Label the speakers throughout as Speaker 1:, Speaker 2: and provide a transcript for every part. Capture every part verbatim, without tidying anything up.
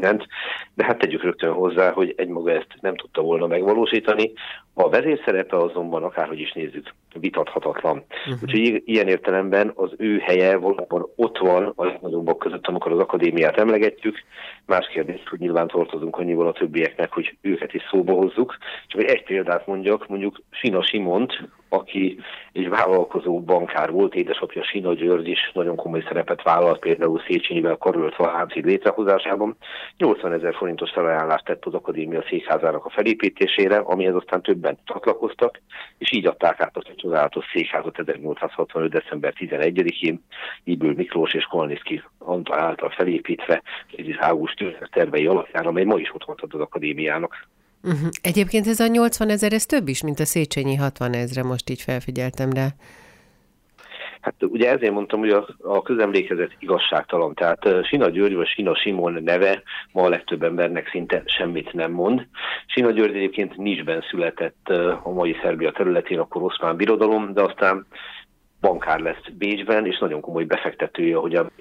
Speaker 1: mindent, de hát tegyük rögtön hozzá, hogy egymaga ezt nem tudta volna megvalósítani. A vezérszerepe azonban, akárhogy is nézzük, vitathatatlan. Uh-huh. Úgyhogy ilyen értelemben az ő helye valóban ott van a legnagyobbak között, amikor az akadémiát emlegetjük. Más kérdés, hogy nyilván tartozunk annyival a többieknek, hogy őket is szóba hozzuk. Csak egy példát mondjak, mondjuk Sina Simont, aki egy vállalkozó bankár volt, édesapja Sina György is nagyon komoly szerepet vállalt, például Széchenyivel karöltve a Hámcég létrehozásában. nyolcvanezer forintos felajánlást tett az akadémia székházának a felépítésére, amihez aztán többen csatlakoztak, és így adták át azt a csodálatos székházat ezernyolcszázhatvanöt. december tizenegyedikén Ybl Miklós és Kolniszky Antal által felépítve, Friedrich August tervei alapján, amely ma is ott van az akadémiának.
Speaker 2: Uh-huh. Egyébként ez a nyolcvanezer, ez több is, mint a Széchenyi hatvanezre, most így felfigyeltem rá.
Speaker 1: Hát ugye ezért mondtam, hogy a, a közemlékezet igazságtalan. Tehát uh, Sina György vagy Sina Simon neve ma a legtöbb embernek szinte semmit nem mond. Sina György egyébként Nicsben született uh, a mai Szerbia területén, akkor Oszmán Birodalom, de aztán bankár lesz Bécsben, és nagyon komoly befektetője, hogy a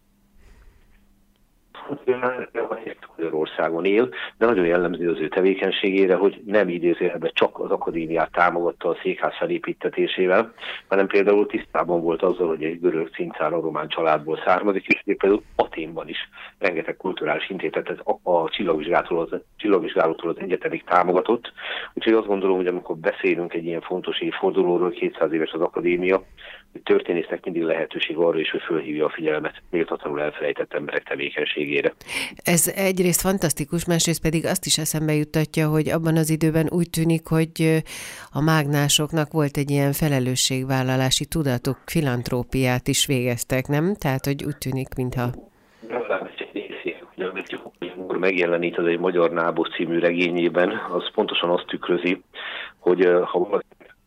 Speaker 1: Magyarországon él, de nagyon jellemző az ő tevékenységére, hogy nem idézőjelben csak az akadémiát támogatta a székház felépítetésével, hanem például tisztában volt azzal, hogy egy görög cincára román családból származik, és például Athénban is rengeteg kulturális intézetet a, a csillagvizsgálattól az, csillagvizsgálattól az egyetemig támogatott. Úgyhogy azt gondolom, hogy amikor beszélünk egy ilyen fontos évfordulóról, kétszáz éves az akadémia, hogy történésznek mindig lehetőség arra is, hogy fölhívja a figyelmet méltatlanul elfelejtett emberek tevékenységére.
Speaker 2: Ez egyrészt fantasztikus, másrészt pedig azt is eszembe juttatja, hogy abban az időben úgy tűnik, hogy a mágnásoknak volt egy ilyen felelősségvállalási tudatuk, filantrópiát is végeztek, nem? Tehát, hogy úgy tűnik, mintha...
Speaker 1: Amikor megjelenít az egy Magyar Nábusz című regényében, az pontosan azt tükrözi, hogy ha valaki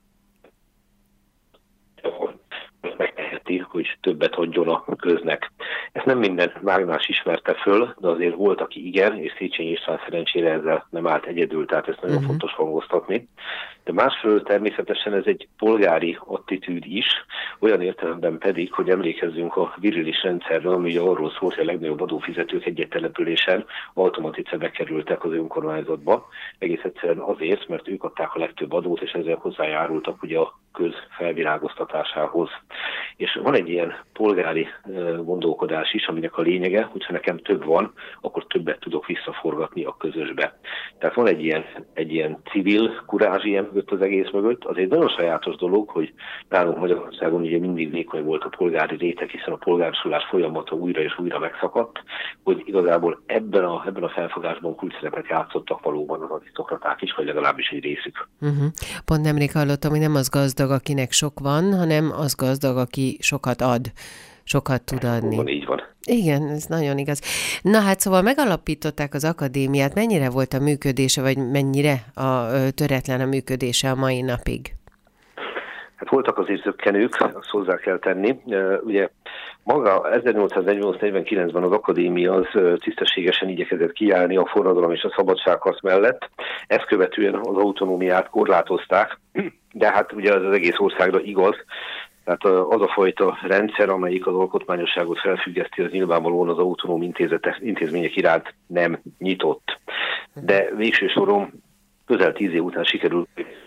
Speaker 1: megteheti, hogy többet adjon a köznek. Ezt nem minden mágnás ismerte föl, de azért volt, aki igen, és Széchenyi István szerencsére ezzel nem állt egyedül, tehát ezt nagyon uh-huh. fontos hangoztatni. De másfelől természetesen ez egy polgári attitűd is, olyan értelemben pedig, hogy emlékezzünk a virilis rendszerről, ami arról szólt, hogy a legnagyobb adófizetők egy településen automatice bekerültek az önkormányzatba. Egész egyszerűen azért, mert ők adták a legtöbb adót, és ezzel hozzájárultak ugye a köz felvilágoztatásához. És van egy ilyen polgári gondolkodás is, aminek a lényege, hogyha nekem több van, akkor többet tudok visszaforgatni a közösbe. Tehát van egy ilyen, egy ilyen civil kurázs ilyen mögött az egész mögött. Az egy nagyon sajátos dolog, hogy nálunk Magyarországon ugye mindig vékony volt a polgári réteg, hiszen a polgársulás folyamata újra és újra megszakadt, hogy igazából ebben a, ebben a felfogásban kulcsszerepet játszottak valóban az arisztokraták is, vagy legalábbis egy részük.
Speaker 2: Uh-huh. Pont nemrég hallottam, hogy nem az gazdag, akinek sok van, hanem az gazdag, aki sokat ad, sokat tud adni.
Speaker 1: Van, így van.
Speaker 2: Igen, ez nagyon igaz. Na hát szóval megalapították az akadémiát, mennyire volt a működése, vagy mennyire a töretlen a működése a mai napig?
Speaker 1: Hát voltak azért zökkenők, azt hozzá kell tenni. Ugye maga ezernyolcszáznegyvennyolc negyvenkilencben az akadémia az tisztességesen igyekezett kiállni a forradalom és a szabadságharc mellett. Ezt követően az autonómiát korlátozták, de hát ugye az, az egész országra igaz. Tehát az a fajta rendszer, amelyik az alkotmányosságot felfüggeszti, az nyilvánvalóan az autonóm intézetek, intézmények iránt nem nyitott. De végső soron közel tíz év után sikerült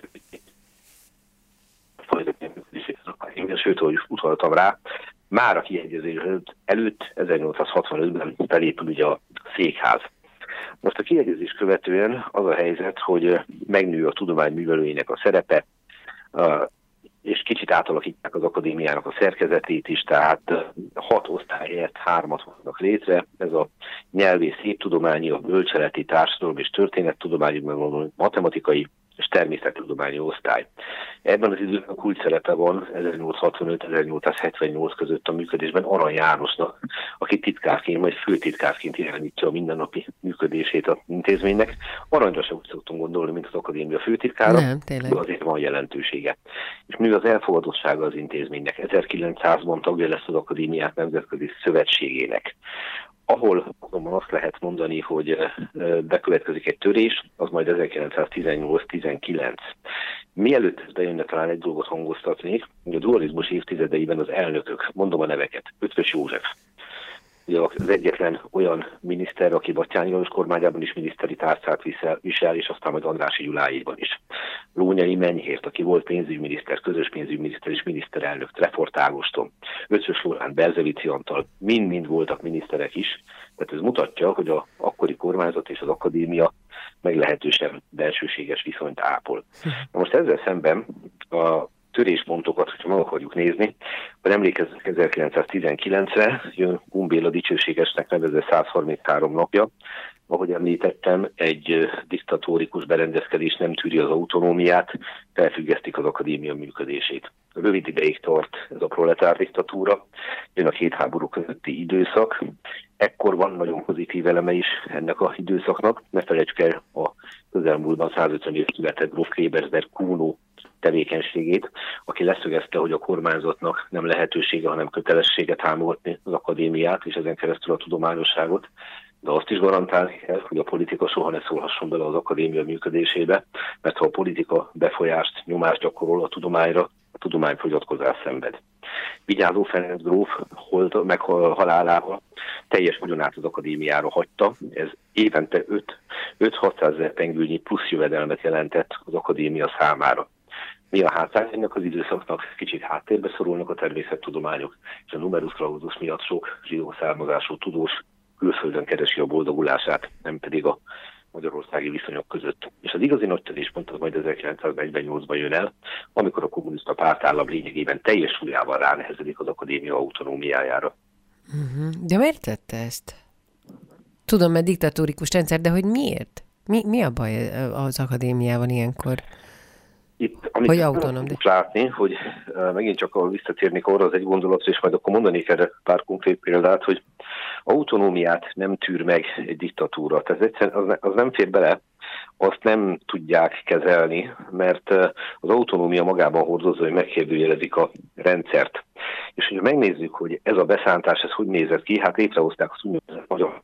Speaker 1: sőt, ahogy utaltam rá, már a kiegyezés előtt ezernyolcszázhatvanötben felépül ugye a székház. Most a kiegyezés követően az a helyzet, hogy megnő a tudomány művelőinek a szerepe, és kicsit átalakítják az akadémiának a szerkezetét is, tehát hat osztály helyett hármat hoznak létre. Ez a nyelvész, széptudományi, a bölcseleti, társadalom és történettudományi, matematikai és természettudományi osztály. Ebben az időben kulcsszerepe van ezernyolcszázhatvanöt ezernyolcszázhetvennyolc között a működésben Arany Jánosnak, aki titkárként vagy főtitkárként irányítja a mindennapi működését az intézménynek. Aranyra sem úgy szoktunk gondolni, mint az akadémia főtitkára,
Speaker 2: Nem, tényleg.
Speaker 1: de azért van jelentősége. És mivel az elfogadottsága az intézménynek, ezerkilencszázban tagja lesz az akadémiák nemzetközi szövetségének, ahol azonban azt lehet mondani, hogy bekövetkezik egy törés, az majd ezerkilencszáztizennyolc tizenkilenc. Mielőtt ez bejönne, talán egy dolgot hangoztatnék, hogy a dualizmus évtizedeiben az elnökök, mondom a neveket, Eötvös József, ugye az egyetlen olyan miniszter, aki Batthyány Lajos kormányában is miniszteri tárcát visel, visel, és aztán majd Andrássy Gyuláéban is. Lónyai Menyhért, aki volt pénzügyminiszter, közös pénzügyminiszter és miniszterelnök, Trefort Ágoston, Ötvös Loránd, Berzevici Antal, mind-mind voltak miniszterek is. Tehát ez mutatja, hogy az akkori kormányzat és az akadémia meglehetősen belsőséges viszonyt ápol. Na most ezzel szemben a töréspontokat, hogyha meg akarjuk nézni, hogy emlékezzünk ezerkilencszáztizenkilencre, jön Kun Béla dicsőségesnek nevezett száz harminchárom napja, ahogy említettem, egy diktatórikus berendezkedés nem tűri az autonómiát, felfüggesztik az akadémia működését. Rövid ideig tart ez a proletár diktatúra, jön a két háború közötti időszak. Ekkor van nagyon pozitív eleme is ennek az időszaknak. Ne felejtsük el a közelmúltban százötven év született gróf Klebersberg Kuno tevékenységét, aki leszögezte, hogy a kormányzatnak nem lehetősége, hanem kötelessége támogatni az akadémiát, és ezen keresztül a tudományosságot, de azt is garantálni kell, hogy a politika soha ne szólhasson bele az akadémia működésébe, mert ha a politika befolyást, nyomást gyakorol a tudományra, a tudomány fogyatkozás szenved. Vigyázó Ferenc gróf holt meg halálával teljes vagyonát az akadémiára hagyta, ez évente öt-hatszázezer pengőnyi plusz jövedelmet jelentett az akadémia számára. Mi a hátrány ennek az időszaknak? Kicsit háttérbe szorulnak a természettudományok, és a numerus clausus miatt sok zsidó származású tudós külföldön keresi a boldogulását, nem pedig a magyarországi viszonyok között. És az igazi nagy töréspont az majd ezerkilencszáznegyvennyolcban jön el, amikor a kommunista pártállam lényegében teljes súlyával ránehezedik az akadémia autonómiájára.
Speaker 2: Uh-huh. De miért tette ezt? Tudom, mert diktatórikus rendszer, de hogy miért? Mi, mi a baj az akadémiával ilyenkor?
Speaker 1: Itt, amit
Speaker 2: hogy autonóm, de...
Speaker 1: látni, hogy uh, megint csak visszatérnék arra az egy gondolatra, és majd akkor mondanék erre pár konkrét példát, hogy autonómiát nem tűr meg egy diktatúra. Tehát egyszerűen az, az nem fér bele, azt nem tudják kezelni, mert uh, az autonómia magában hordozza, hogy megkérdőjelezik a rendszert. És hogyha megnézzük, hogy ez a beszántás, ez hogy nézett ki, hát létrehozták az úgynevezett magyar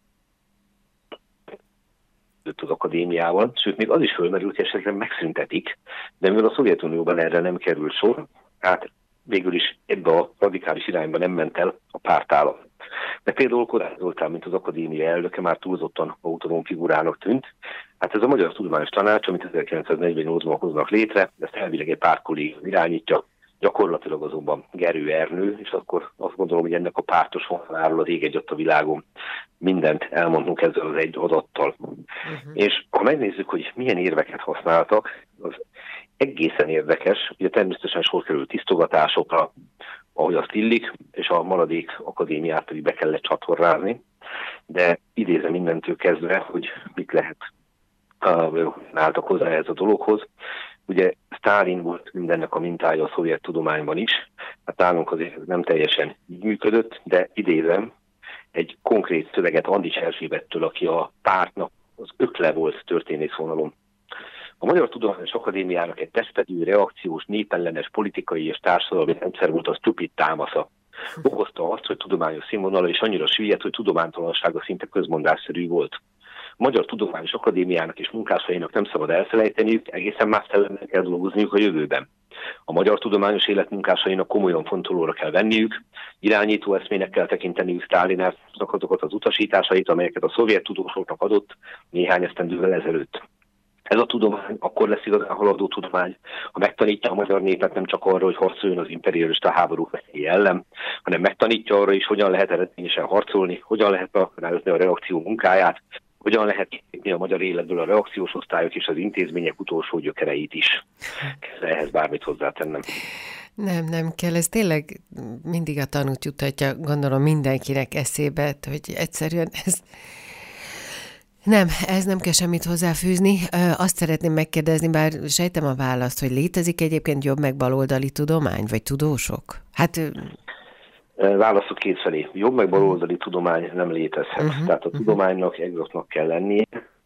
Speaker 1: az akadémiával, sőt, még az is fölmerült, hogy esetleg megszüntetik, de mivel a Szovjetunióban erre nem került sor, hát végül is ebbe a radikális irányba nem ment el a pártállam. De például Kodály Zoltán, mint az akadémia elnöke, már túlzottan autonóm figurának tűnt. Hát ez a Magyar Tudományos Tanács, amit ezerkilencszáznegyvennyolcban hoznak létre, ezt elvileg egy pártkollégium irányítja, gyakorlatilag azonban Gerő Ernő, és akkor azt gondolom, hogy ennek a pártos vonaláról az ég egyat a világon mindent elmondunk ezzel az egy adattal. Uh-huh. És ha megnézzük, hogy milyen érveket használtak, az egészen érdekes, ugye természetesen sor kerül tisztogatásokra, ahogy azt illik, és a maradék akadémiát pedig be kellett csatornázni, de idézem mindentől kezdve, hogy mit lehet uh, álltak hozzá ez a dologhoz. Ugye Sztálin volt mindennek a mintája a szovjet tudományban is, hát nálunk azért nem teljesen így működött, de idézem egy konkrét szöveget Andics Erzsébettől, aki a pártnak az ökle volt történészvonalon. A Magyar Tudományos Akadémiának egy testfedő, reakciós, népellenes politikai és társadalmi rendszer volt a stupid támasza. Okozta azt, hogy tudományos színvonala is annyira süllyedt, hogy tudománytalansága szinte közmondásszerű volt. A Magyar Tudományos Akadémiának és munkásainak nem szabad elfelejteniük, egészen más szellemmel kell dolgozniuk a jövőben. A magyar tudományos élet munkásainak komolyan fontolóra kell venniük, irányító eszmének kell tekinteniük Sztálinnak azokat az utasításait, amelyeket a szovjet tudósoknak adott néhány esztendővel ezelőtt. Ez a tudomány akkor lesz igazán haladó tudomány, ha megtanítja a magyar népet nem csak arra, hogy harcoljon az imperialista háborúk veszélye ellen, hanem megtanítja arra is, hogyan lehet eredményesen harcolni, hogyan lehet megakadályozni a reakció munkáját, hogyan lehet kipni a magyar életből a reakciós osztályok és az intézmények utolsó gyökereit is. Kell ehhez bármit hozzátennem.
Speaker 2: Nem, nem kell. Ez tényleg mindig a tanút jutatja, gondolom mindenkinek eszébe, hogy egyszerűen ez... Nem, ez nem kell semmit hozzáfűzni. Azt szeretném megkérdezni, bár sejtem a választ, hogy létezik egyébként jobb meg baloldali tudomány, vagy tudósok? Hát...
Speaker 1: Válaszok kétfelé. Jobb meg baloldali tudomány nem létezhet. Uh-huh, Tehát a uh-huh. tudománynak exaktnak kell lennie.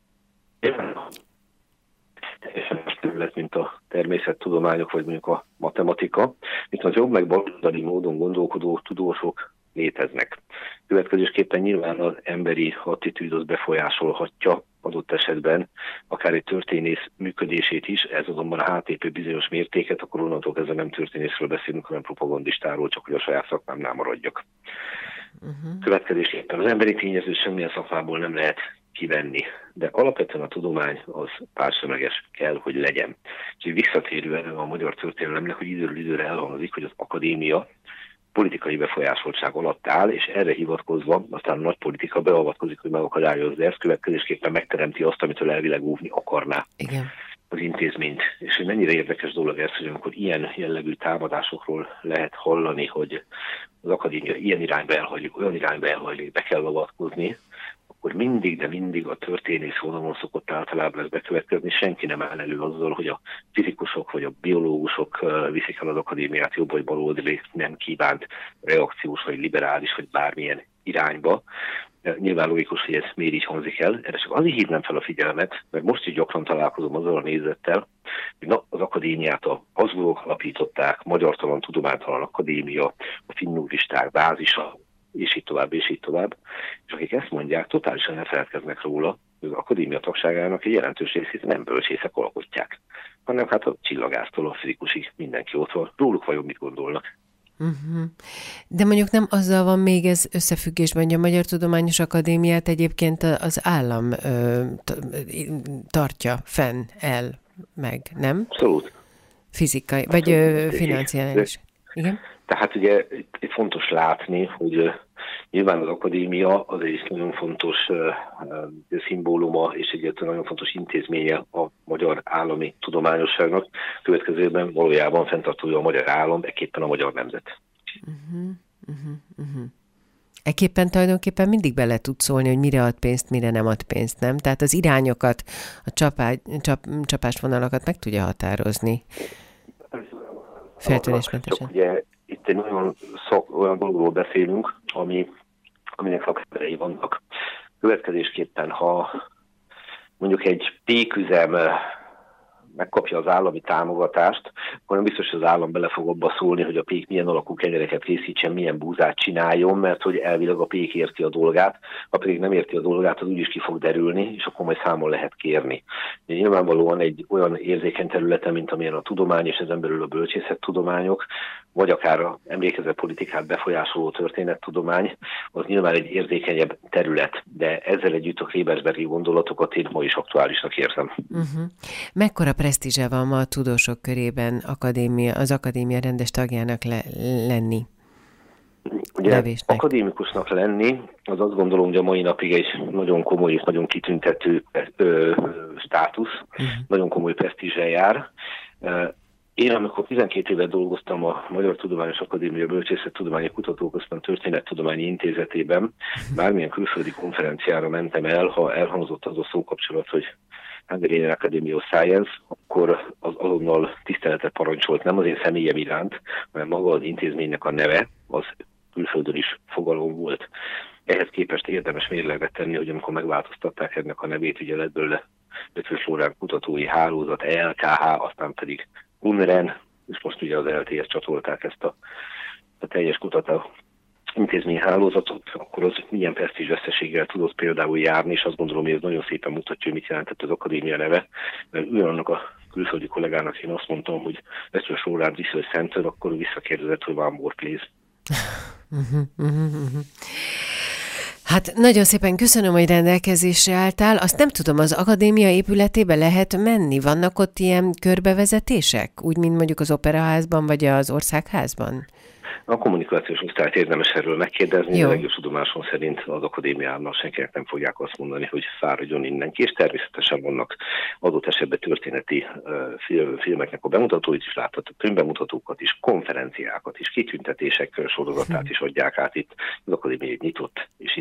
Speaker 1: Teljesen más terület, mint a természettudományok, vagy mondjuk a matematika. Viszont jobb meg baloldali módon gondolkodó tudósok léteznek. Következésképpen nyilván az emberi attitűd az befolyásolhatja adott esetben akár egy történész működését is, ez azonban a hátépő bizonyos mértéket, akkor onnantól kezdve nem történészről beszélünk, hanem propagandistáról, csak hogy a saját szakmámnál maradjak.
Speaker 2: uh-huh.
Speaker 1: Következésképpen az emberi tényezőt semmilyen szakmából nem lehet kivenni, de alapvetően a tudomány az pársemleges kell, hogy legyen. És visszatérően a magyar történelemnek, hogy időről időre elhangzik, hogy az akadémia politikai befolyásoltság alatt áll, és erre hivatkozva aztán a nagy politika beavatkozik, hogy megakadályozza ezt, következésképpen megteremti azt, amitől elvileg óvni akarná.
Speaker 2: Igen.
Speaker 1: Az intézményt. És hogy mennyire érdekes dolog ez, hogy amikor ilyen jellegű támadásokról lehet hallani, hogy az akadémia ilyen irányba elhagyjuk, olyan irányba elhagyjuk, be kell avatkozni, akkor mindig, de mindig a történész vonalon szokott általában ez bekövetkezni. Senki nem áll elő azzal, hogy a fizikusok vagy a biológusok viszik el az akadémiát jobb vagy baloldali nem kívánt reakciós vagy liberális vagy bármilyen irányba. Nyilván logikus, hogy ez miért így hangzik el. Erre csak azért hívnám fel a figyelmet, mert most is gyakran találkozom azzal a nézettel, hogy na, az akadémiát a Habsburgok alapították, Magyartalan Tudománytalan Akadémia, a finnugristák bázisa, és így tovább, és így tovább. És akik ezt mondják, totálisan elfeledkeznek róla, hogy az akadémia tagságának egy jelentős részét nem bölcsészek alkotják, hanem hát a csillagásztól a fizikusig mindenki ott van. Róluk vajon mit gondolnak?
Speaker 2: Uh-huh. De mondjuk nem azzal van még ez összefüggésben, hogy a Magyar Tudományos Akadémiát egyébként az állam ö, tartja fenn el meg, nem?
Speaker 1: Abszolút.
Speaker 2: Fizikai, vagy ö, financiális. Igen?
Speaker 1: Tehát ugye itt fontos látni, hogy nyilván az akadémia az egy nagyon fontos uh, szimbóluma és egy nagyon fontos intézménye a magyar állami tudományosságnak. Következőben valójában fenntartója a magyar állam, ekképpen a magyar nemzet.
Speaker 2: Uh-huh, uh-huh, uh-huh. Ekképpen tulajdonképpen mindig bele tud szólni, hogy mire ad pénzt, mire nem ad pénzt, nem? Tehát az irányokat, a csapá, csap, csapásvonalakat meg tudja határozni. Feltűnésmentesen.
Speaker 1: Ugye itt egy nagyon szak, olyan dologról beszélünk, ami, aminek szakemberei vannak. Következésképpen, ha mondjuk egy péküzem megkapja az állami támogatást, akkor nem biztos, hogy az állam bele fog abba szólni, hogy a pék milyen alakú kenyereket készítsen, milyen búzát csináljon, mert hogy elvileg a pék érti a dolgát, ha pedig nem érti a dolgát, az úgyis ki fog derülni, és akkor majd számon lehet kérni. De nyilvánvalóan egy olyan érzékeny területen, mint amilyen a tudomány, és ezen belül a bölcsészettudományok, vagy akár a emlékezett politikát befolyásoló történettudomány, az nyilván egy érzékenyebb terület, de ezzel együtt a Klebersbergi gondolatokat én ma is aktuálisnak érzem.
Speaker 2: Uh-huh. Mekkora presztízse van ma a tudósok körében akadémia, az akadémia rendes tagjának le, lenni?
Speaker 1: Ugye levésnek. Akadémikusnak lenni, az azt gondolom, hogy a mai napig egy nagyon komoly és nagyon kitüntető ö, státusz, uh-huh. nagyon komoly presztízsel jár. Én, amikor tizenkét évet dolgoztam a Magyar Tudományos Akadémia Bölcsészettudományi Kutatóközpont Történettudományi Intézetében, bármilyen külföldi konferenciára mentem el, ha elhangzott az a szókapcsolat, hogy Hungarian Academy of Science, akkor az azonnal tiszteletet parancsolt nem az én személyem iránt, hanem maga az intézménynek a neve, az külföldön is fogalom volt. Ehhez képest érdemes mérlegre tenni, hogy amikor megváltoztatták ennek a nevét, ugye lett belőle Eötvös Loránd Kutatói Hálózat, E L K H, aztán pedig UNREN, és most ugye az L T S csatolták ezt a, a teljes kutató intézményhálózatot, akkor az milyen presztízs veszteséggel tudott például járni, és azt gondolom, hogy ez nagyon szépen mutatja, hogy mit jelentett az akadémia neve. Mert ugyanannak a külföldi kollégának én azt mondtam, hogy Eötvös Loránd Research Center, akkor visszakérdezett, hogy one more please.
Speaker 2: Hát nagyon szépen köszönöm, hogy rendelkezésre álltál. Azt nem tudom, az akadémia épületébe lehet menni? Vannak ott ilyen körbevezetések? Úgy, mint mondjuk az Operaházban, vagy az Országházban?
Speaker 1: A kommunikációs osztályt érdemes erről megkérdezni, a legjobb tudomásom szerint az akadémiának senkinek nem fogják azt mondani, hogy fáradjon innen ki, és természetesen vannak adott esetben történeti uh, filmeknek a bemutatóit is, láthatók filmbemutatókat is, konferenciákat is, kitüntetések sorozatát is adják át itt. Az akadémia egy nyitott, és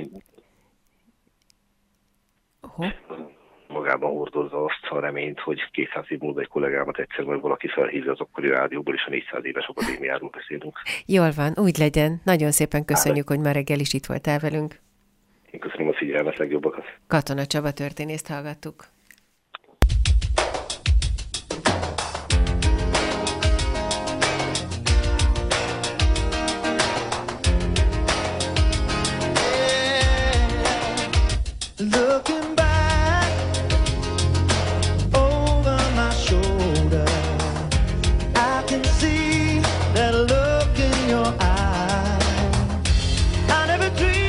Speaker 2: uh-huh.
Speaker 1: magában hordozza azt a reményt, hogy kétszáz év múlva egy kollégámat egyszer majd valaki felhívja az akkori rádióból, és a négyszáz éves akadémiáról beszélünk.
Speaker 2: Jól van, úgy legyen. Nagyon szépen köszönjük, hogy ma reggel is itt voltál velünk.
Speaker 1: Én köszönöm a figyelmet, legjobbakat.
Speaker 2: Katona Csaba történészt hallgattuk.
Speaker 3: That look in your eye, I never dreamed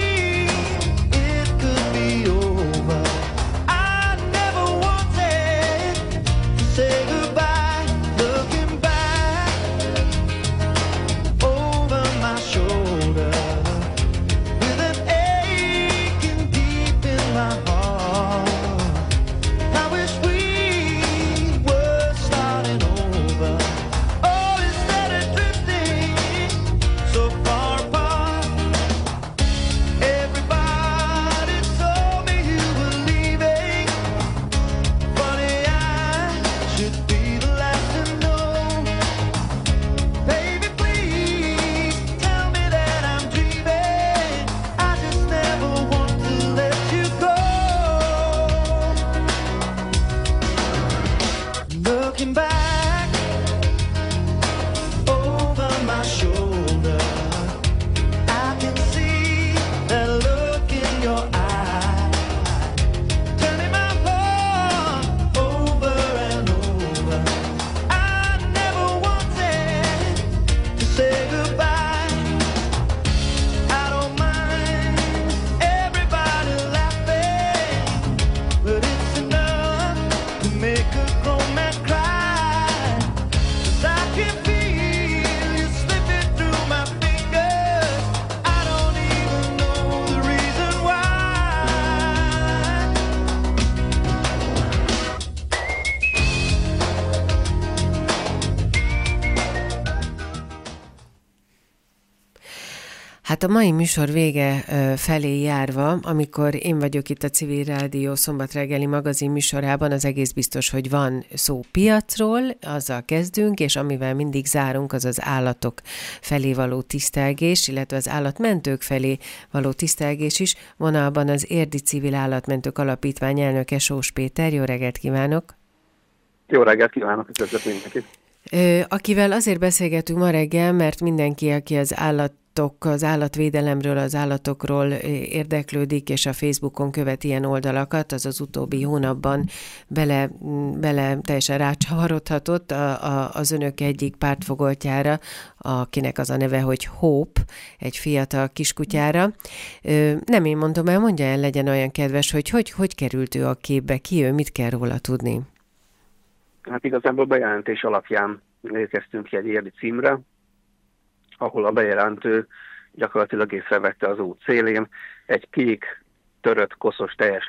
Speaker 2: a mai műsor vége felé járva, amikor én vagyok itt a Civil Rádió szombat reggeli magazin műsorában, az egész biztos, hogy van szó piacról, azzal kezdünk, és amivel mindig zárunk, az az állatok felé való tisztelgés, illetve az állatmentők felé való tisztelgés is. Vonalban az Érdi Civil Állatmentők Alapítvány elnöke, Sós Péter. Jó reggelt kívánok!
Speaker 3: Jó reggelt kívánok, üdvözlök mindenkit!
Speaker 2: Akivel azért beszélgetünk ma reggel, mert mindenki, aki az állatok, az állatvédelemről, az állatokról érdeklődik, és a Facebookon követ ilyen oldalakat, az az utóbbi hónapban bele, bele teljesen rácsavarodhatott a, a, az önök egyik pártfogoltjára, akinek az a neve, hogy Hope, egy fiatal kiskutyára. Nem én mondom el, mondja el, legyen olyan kedves, hogy hogy, hogy került ő a képbe, ki ő, mit kell róla tudni?
Speaker 3: Hát igazából bejelentés alapján érkeztünk ki egy érdi címre, ahol a bejelentő gyakorlatilag észrevette az út szélén egy kék, törött, koszos, teljes,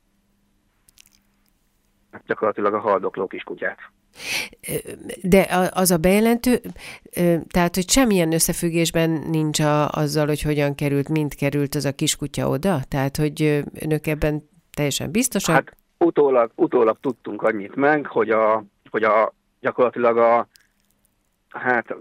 Speaker 3: gyakorlatilag a haldokló kiskutyát.
Speaker 2: De az a bejelentő, tehát, hogy semmilyen összefüggésben nincs a, azzal, hogy hogyan került, mint került az a kiskutya oda? Tehát, hogy önök ebben teljesen biztosak?
Speaker 3: Hát, Utólag, utólag tudtunk annyit meg, hogy a, hogy a gyakorlatilag a hát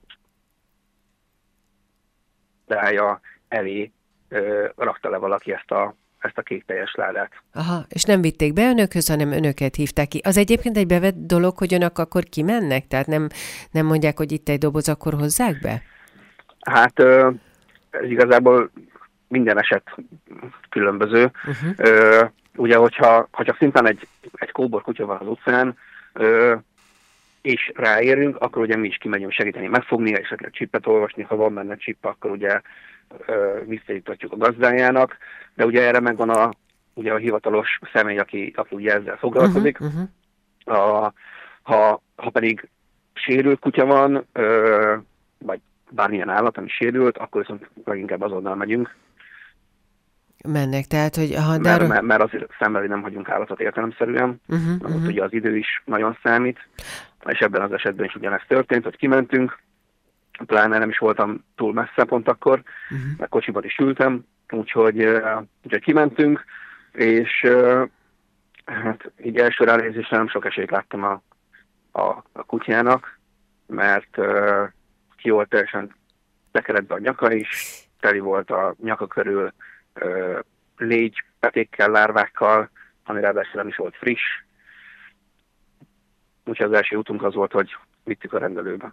Speaker 3: dája elé ö, rakta le valaki ezt a, ezt a kék teljes ládát.
Speaker 2: Aha, és nem vitték be önökhöz, hanem önöket hívták ki. Az egyébként egy bevett dolog, hogy önök akkor kimennek? Tehát nem, nem mondják, hogy itt egy doboz, akkor hozzák be?
Speaker 3: Hát ö, ez igazából minden eset különböző. Uh-huh. Ö, Ugye, hogyha, hogyha szintén egy, egy kóbor kutya van az utcán, ö, és ráérünk, akkor ugye mi is kimegyünk segíteni megfogni, és esetleg csippet olvasni, ha van benne csipp, akkor ugye visszajutatjuk a gazdájának, de ugye erre megvan a, ugye a hivatalos személy, aki, aki ugye ezzel foglalkozik. Uh-huh, uh-huh. A, ha, ha pedig sérült kutya van, ö, vagy bármilyen állat, ami sérült, akkor viszont leginkább azonnal megyünk.
Speaker 2: Mennek, tehát, hogy... Aha,
Speaker 3: mert, arra... mert, mert azért szemmelni nem hagyunk állatot értelemszerűen, uh-huh, uh-huh. Ott ugye az idő is nagyon számít, és ebben az esetben is ugyanezt történt, hogy kimentünk, pláne nem is voltam túl messze pont akkor, uh-huh. Meg kocsiban is ültem, úgyhogy, uh, úgyhogy kimentünk, és uh, hát így első ránézésre nem sok esélyt láttam a, a, a kutyának, mert uh, ki volt teljesen tekeredve a nyaka is, teli volt a nyaka körül Uh, légy, petékkel, lárvákkal, ami ráadásul nem is volt friss. Úgyhogy az első útunk az volt, hogy vittük a rendelőbe.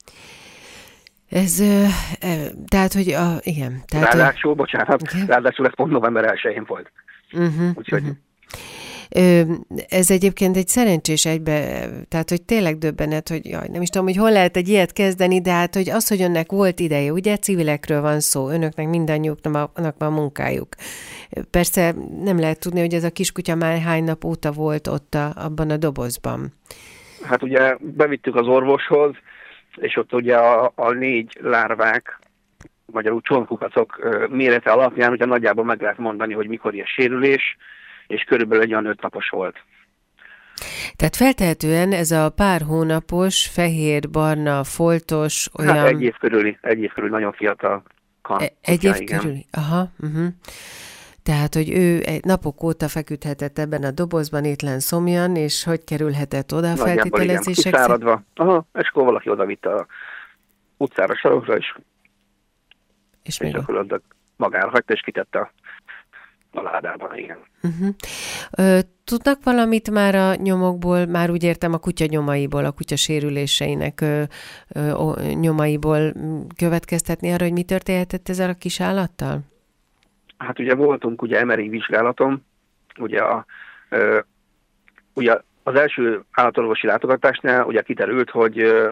Speaker 2: Ez, uh, uh, tehát, hogy a, igen. Tehát,
Speaker 3: ráadásul, bocsánat, okay. ráadásul ez pont november elsején volt.
Speaker 2: Uh-huh,
Speaker 3: Úgyhogy...
Speaker 2: Uh-huh. Ez egyébként egy szerencsés egybe, tehát, hogy tényleg döbbenet, hogy jaj, nem is tudom, hogy hol lehet egy ilyet kezdeni, de hát, hogy az, hogy önnek volt ideje, ugye civilekről van szó, önöknek mindannyiuknak van munkájuk. Persze nem lehet tudni, hogy ez a kiskutya már hány nap óta volt ott a, abban a dobozban.
Speaker 3: Hát ugye bevittük az orvoshoz, és ott ugye a, a négy lárvák, magyarul csontkukacok mérete alapján ugye nagyjából meg lehet mondani, hogy mikor ilyen sérülés, és körülbelül egy olyan öt napos volt.
Speaker 2: Tehát feltehetően ez a pár hónapos, fehér-barna, foltos, olyan...
Speaker 3: Hát egy év körüli, egy év körüli, nagyon fiatal kan.
Speaker 2: E- egy év igen. körüli? Aha. Uh-huh. Tehát, hogy ő napok óta feküdhetett ebben a dobozban, étlen szomjan, és hogy kerülhetett oda a feltételezések?
Speaker 3: Kiszáradva. Aha, és akkor valaki oda vitte a utcára, sarokra, és, és, és akkor oda magára hagyta, és kitette a a ládában, igen.
Speaker 2: Uh-huh. Ö, tudnak valamit már a nyomokból, már úgy értem a kutya nyomaiból, a kutya sérüléseinek ö, ö, nyomaiból következtetni arra, hogy mi történhetett ezzel a kis állattal?
Speaker 3: Hát ugye voltunk ugye em er i vizsgálaton, ugye, a, ö, ugye az első állatorvosi látogatásnál ugye kiterült, hogy ö,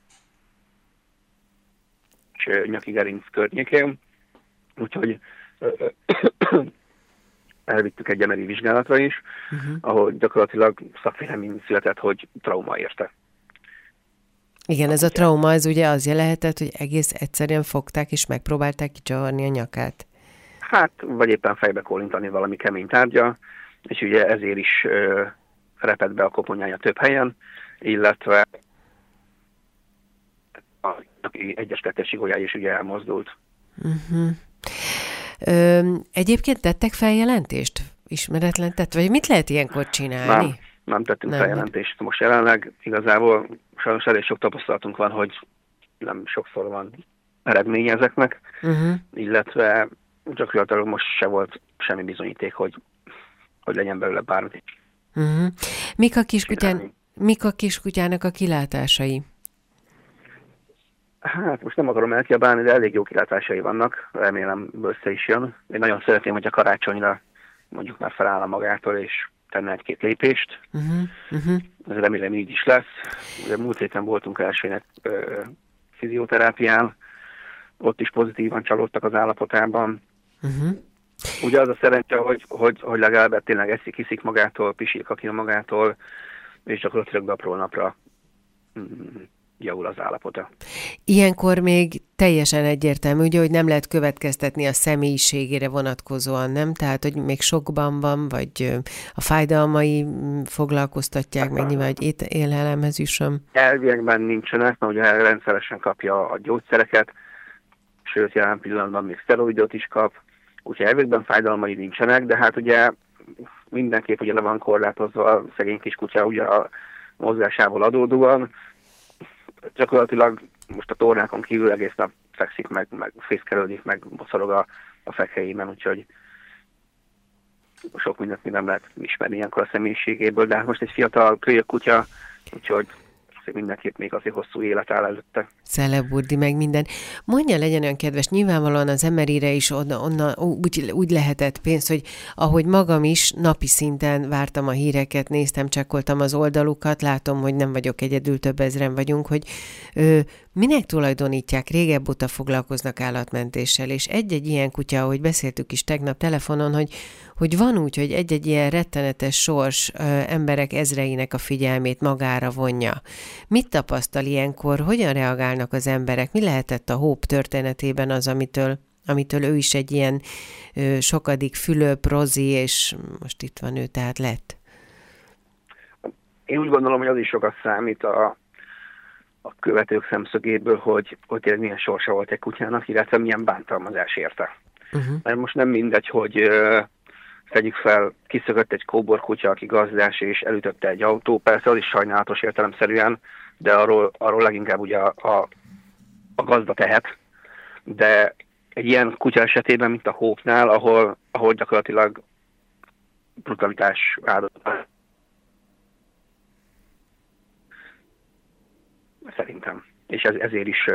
Speaker 3: nyaki gerinc környékén, úgyhogy ö, ö, elvittük egy em er i vizsgálatra is, uh-huh. ahol gyakorlatilag szakvélemény született, hogy trauma érte.
Speaker 2: Igen, ez a trauma, ez ugye az lehetett, hogy egész egyszerűen fogták és megpróbálták kicsavarni a nyakát.
Speaker 3: Hát, vagy éppen fejbe kólintani valami kemény tárgya, és ugye ezért is ö, repett be a koponyája több helyen, illetve a egyes kettes sigólyája is ugye elmozdult.
Speaker 2: Uh-huh. Ö, egyébként tettek feljelentést? Ismeretlen tett? Vagy mit lehet ilyenkor csinálni?
Speaker 3: Nem, nem tettünk
Speaker 2: nem,
Speaker 3: feljelentést. Most jelenleg igazából sajnos elég sok tapasztalatunk van, hogy nem sokszor van eredménye ezeknek, uh-huh. illetve gyakorlatilag most se volt semmi bizonyíték, hogy, hogy legyen belőle bármit.
Speaker 2: Uh-huh. Mik a kiskutyán, mik a kiskutyának a kilátásai?
Speaker 3: Hát most nem akarom elkiabálni, de elég jó kilátásai vannak, remélem össze is jön. Én nagyon szeretném, hogy a karácsonyra mondjuk már felállna magától, és tenne egy-két lépést. Uh-huh. Uh-huh. Ez remélem így is lesz. Ugye múlt héten voltunk elsőnek ö, fizioterápián, ott is pozitívan csalódtak az állapotában. Uh-huh. Ugye az a szerencse, hogy, hogy, hogy legalább tényleg eszik, hiszik magától, pisil, kakil magától, és gyakorlatilag napról napra mm, javul az állapota.
Speaker 2: Ilyenkor még teljesen egyértelmű, ugye, hogy nem lehet következtetni a személyiségére vonatkozóan, nem? Tehát, hogy még sokban van, vagy a fájdalmai foglalkoztatják meg nyilván, hogy élelemhez jusson.
Speaker 3: Elviekben nincsenek, mert ugye rendszeresen kapja a gyógyszereket, sőt, jelen pillanatban még szteroidot is kap, úgyhogy elviekben fájdalmai nincsenek, de hát ugye mindenképp ugye le van korlátozva a szegény kiskutya ugye a mozgásából adódóan. Gyakorlatilag most a tornákon kívül egész nap fekszik, meg, meg fészkelődik, meg mocorog a, a fekhelyében, úgyhogy sok mindent mi nem lehet ismerni ilyenkor a személyiségéből, de hát most egy fiatal kölyök kutya, úgyhogy mindenképp még azért hosszú élet áll előtte.
Speaker 2: Celeburdi meg minden. Mondja, legyen olyan kedves, nyilvánvalóan az emerire is onna, onna, úgy, úgy lehetett pénz, hogy ahogy magam is napi szinten vártam a híreket, néztem, csekkoltam az oldalukat, látom, hogy nem vagyok egyedül, több ezren vagyunk, hogy ö, minek tulajdonítják, régebb óta foglalkoznak állatmentéssel, és egy-egy ilyen kutya, ahogy beszéltük is tegnap telefonon, hogy, hogy van úgy, hogy egy-egy ilyen rettenetes sors ö, emberek ezreinek a figyelmét magára vonja. Mit tapasztal ilyenkor? Hogyan reagálnak az emberek? Mi lehetett a Hope történetében az, amitől, amitől ő is egy ilyen ö, sokadik Fülöp, Rozi, és most itt van ő, tehát lett?
Speaker 3: Én úgy gondolom, hogy az is sokat számít a, a követők szemszögéből, hogy, hogy milyen sorsa volt egy kutyának, illetve milyen bántalmazás érte. Uh-huh. Mert most nem mindegy, hogy ö, tegyük fel, kiszökött egy kóborkutya, aki gazdás, és elütötte egy autó. Persze az is sajnálatos értelemszerűen, de arról, arról leginkább ugye a, a, a gazda tehet. De egy ilyen kutya esetében, mint a Hope-nál, ahol, ahol gyakorlatilag brutalitás áldozat. Szerintem. És ez, ezért is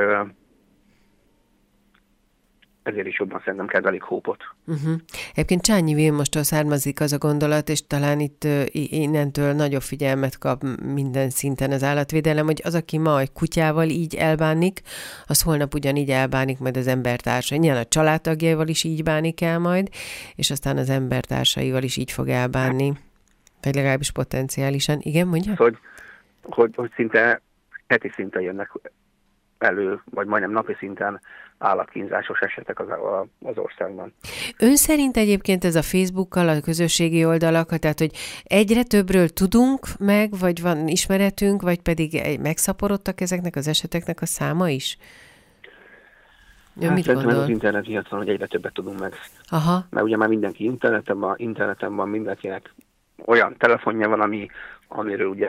Speaker 3: ezért is jobban szerintem kezelik Hope-ot.
Speaker 2: Uh-huh. Egyébként Csányi Vilmostól származik az a gondolat, és talán itt uh, innentől nagyobb figyelmet kap minden szinten az állatvédelem, hogy az, aki ma egy kutyával így elbánik, az holnap ugyanígy elbánik majd az embertársa. Nyilván a családtagjaival is így bánik el majd, és aztán az embertársaival is így fog elbánni. Vagy legalábbis potenciálisan. Igen, mondja?
Speaker 3: Hogy, hogy, hogy szinte heti szinten jönnek elő, vagy majdnem napi szinten állatkínzásos esetek az, az országban.
Speaker 2: Ön szerint egyébként ez a Facebookkal, a közösségi oldalakkal, tehát hogy egyre többről tudunk meg, vagy van ismeretünk, vagy pedig megszaporodtak ezeknek az eseteknek a száma is? Ön
Speaker 3: hát
Speaker 2: mit gondol?
Speaker 3: Az internet miatt van, hogy egyre többet tudunk meg.
Speaker 2: Aha.
Speaker 3: Mert ugye már mindenki interneten van, interneten van, mindenkinek olyan telefonja van, ami, amiről ugye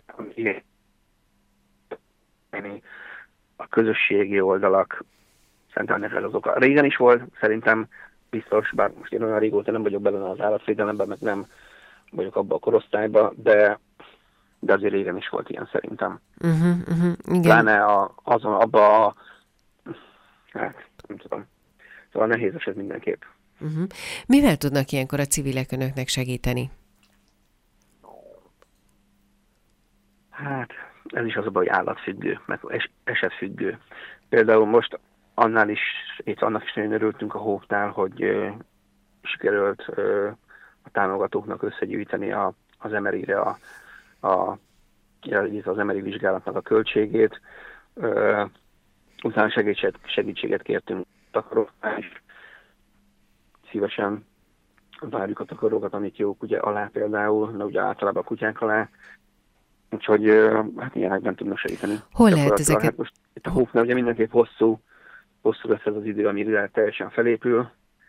Speaker 3: a közösségi oldalak, szerintem ennek az oka. Régen is volt, szerintem biztos, bár most én olyan régóta nem vagyok benne az állatvédelemben, meg nem vagyok abban a korosztályban, de, de azért régen is volt ilyen szerintem.
Speaker 2: Uh-huh, uh-huh, igen.
Speaker 3: Pláne a, azon, abban a, hát nem tudom, szóval nehéz eset mindenképp.
Speaker 2: Uh-huh. Mivel tudnak ilyenkor a civilek önöknek segíteni?
Speaker 3: Hát ez is az a baj, hogy állatfüggő, meg es, esetfüggő. Például most annál is, itt annak is nagyon örültünk a Hope-nál, hogy ö, sikerült ö, a támogatóknak összegyűjteni a, az emerire a, a, az emeri vizsgálatnak a költségét. Ö, utána segítséget, segítséget kértünk takaróknál is. Szívesen várjuk a takarókat, amik jók ugye alá például, de ugye általában a kutyák alá. Úgyhogy hát ilyenekben tudnak segíteni.
Speaker 2: Hol lehet ezeket?
Speaker 3: Hát most itt a Hope-nál ugye mindenképp hosszú, hosszú lesz ez az idő, amire teljesen felépül.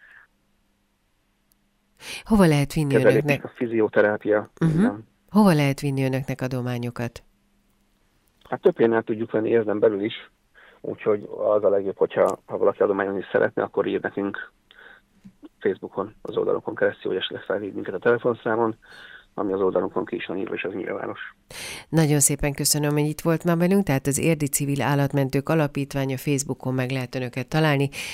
Speaker 2: Hova lehet vinni
Speaker 3: Kezelik
Speaker 2: önöknek?
Speaker 3: A fizioterápia.
Speaker 2: Uh-huh. Hova lehet vinni önöknek adományokat?
Speaker 3: Hát több helyen el tudjuk venni érden belül is, úgyhogy az a legjobb, hogyha ha valaki adományozni szeretne, akkor ír nekünk Facebookon, az oldalunkon keresztül, vagy esetleg felhív minket a telefonszámon, ami az oldalunkon ki is van írva, és az nyilvános.
Speaker 2: Nagyon szépen köszönöm, hogy itt volt már velünk, tehát az Érdi Civil Állatmentők Alapítványa Facebookon meg lehet önöket találni.